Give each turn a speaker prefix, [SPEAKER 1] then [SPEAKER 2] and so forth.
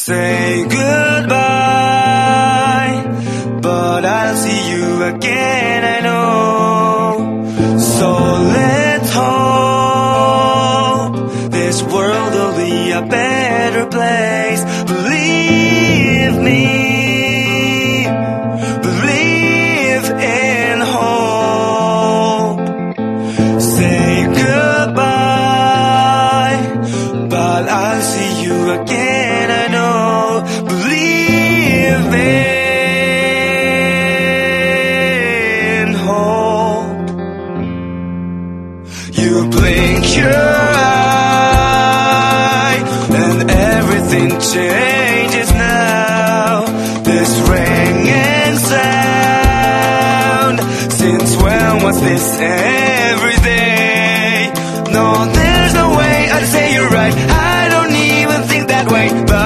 [SPEAKER 1] say goodbye, but I'll see you again, I know. So let's hope this world will be a better place. Believe me, believe in hope. Say goodbye, but I'll see you again, I know. Believe in hope. You blink your eye and everything changes now. This ringing sound, since when was this every day? No, there's no way I'd say you're right, I don't even think that way, but